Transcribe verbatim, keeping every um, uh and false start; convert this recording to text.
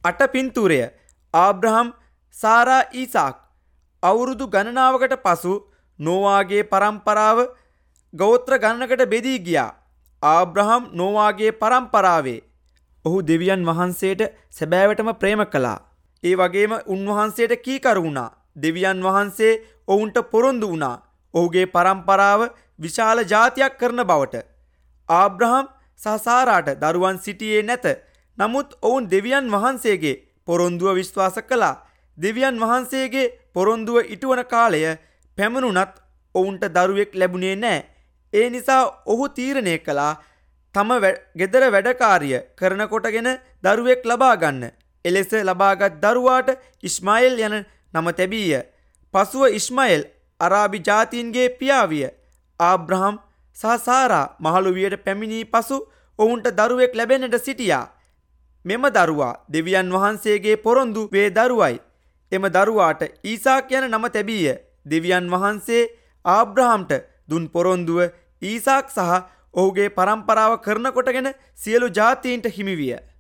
අට පින්තූරය ආබ්‍රහම් සාරා ඊසාක් අවුරුදු ගණනාවකට පසු නෝවාගේ පරම්පරාව ගෝත්‍ර ගණනකට බෙදී ගියා. ආබ්‍රහම් නෝවාගේ පරම්පරාවේ ඔහු දෙවියන් වහන්සේට සැබෑවටම ප්‍රේම කළා. ඒ වගේම උන්වහන්සේට කීකරු වුණා. දෙවියන් වහන්සේ ඔවුන්ට පොරොන්දු වුණා ඔහුගේ පරම්පරාව විශාල ජාතියක් කරන බවට. ආබ්‍රහම් සහ සාරාට දරුවන් සිටියේ නැත. නමුත් ඔවුන් දෙවියන් වහන්සේගේ පොරොන්දුව විශ්වාස කළා. දෙවියන් වහන්සේගේ පොරොන්දුව ඉටුවන කාලය පැමිණුණත් ඔවුන්ට දරුවෙක් ලැබුණේ නැහැ. ඒ නිසා ඔහු තීරණය කළා තම ගෙදර වැඩකාරිය කරන කොටගෙන දරුවෙක් ලබා ගන්න. එලෙස ලබාගත් දරුවාට ඉස්මායිල් යන නම තැබීය. පසුව ඉස්මායිල් අරාබි ජාතීන්ගේ පියා විය. ආබ්‍රහම් සහ සාරා මහලු වියට පැමිණී පසු ඔවුන්ට දරුවෙක් ලැබෙන්නට සිටියා. මෙම දරුවා දෙවියන් වහන්සේගේ පොරොන්දු වේ දරුවයි. එම දරුවාට ඊසාක් යන නම තැබීය. දෙවියන් වහන්සේ ආබ්‍රහම්ට දුන් පොරොන්දුව ඊසාක් සහ ඔහුගේ පරම්පරාව කරන කොටගෙන සියලු ජාතීන්ට හිමි විය.